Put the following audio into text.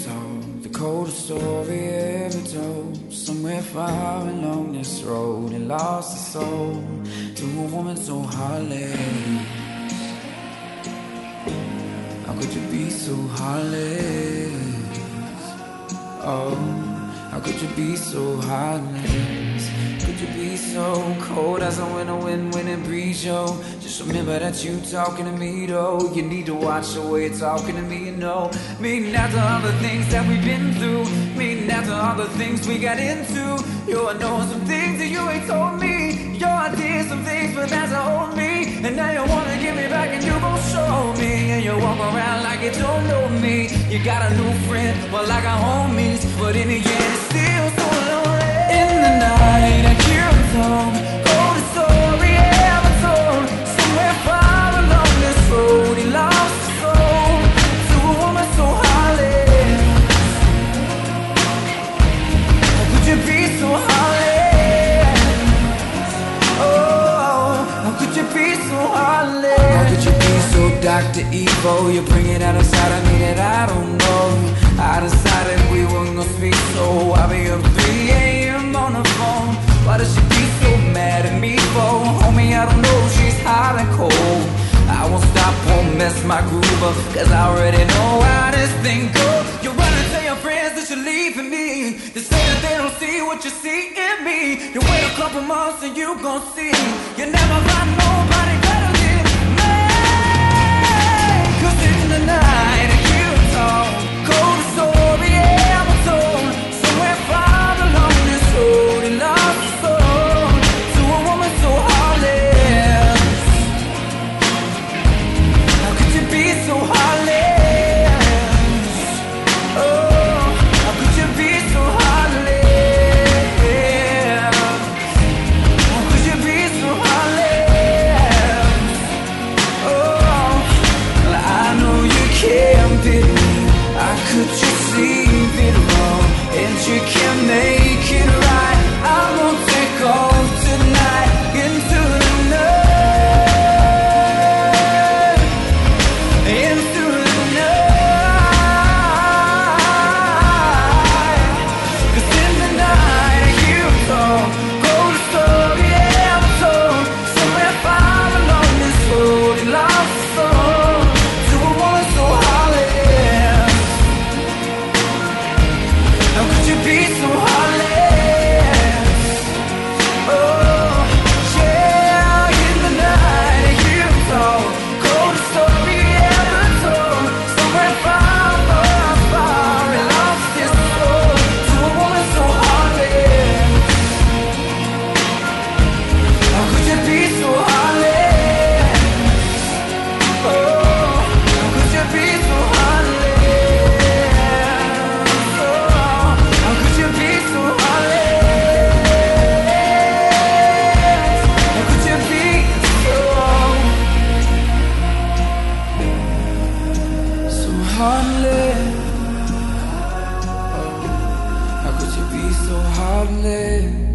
told, the coldest story ever told. Somewhere far along this road, he lost his soul to a woman so heartless. How could you be so heartless? Oh, how could you be so heartless? Could you be so cold as a winter wind when it breeze, yo? Just remember that you talking to me, though. You need to watch the way you're talking to me, you know. Meaning after all the things that we've been through, meaning after all the things we got into. Yo, I know some things that you ain't told me. Yo, I did some things, but that's old me. And now you wanna give me back and you gon' show me. And you walk around like you don't know me. You got a new friend, well I got homies, but in the end it's still so lonely. In the night I hear him talk, coldest story ever told. Somewhere far along this road he lost his soul to a woman so heartless. How could you be so heartless? Oh, how could you be so heartless? How could you be so Dr. Evil? You bring it out inside of me that I don't know. I decided we weren't gonna speak, so I'll be up 3 a.m. on the phone. Why does she be so mad at me for? Homie, I don't know, she's hot and cold. I won't stop, won't mess my groove up, cause I already know how this thing goes. You run and tell your friends that you're leaving me. They say that they don't see what you see in me. You wait a couple months and you gon' see you never find nobody better than me. Cause in the night I hear it all, coldest story ever told. Somewhere far along this road he lost his soul to a woman so heartless. How could you be so heartless? Oh, how could you be so heartless? How could you be so heartless? Oh, well, I know you can't pity me. I could just see it wrong, and you can't make it right. I'm gonna take off tonight into the night, into the night. Cause in the night I hear it all, coldest story ever told. Somewhere far along this road he lost his soul to a woman so heartless. How could you be so heartless? Oh, yeah, in the night I hear it all, coldest story ever told. Somewhere far, far, far, he lost his soul to a woman so heartless. How could you be so heartless? Oh, how could you be so heartless? Oh, how could you be so heartless? How could you be so heartless? How could you be so heartless?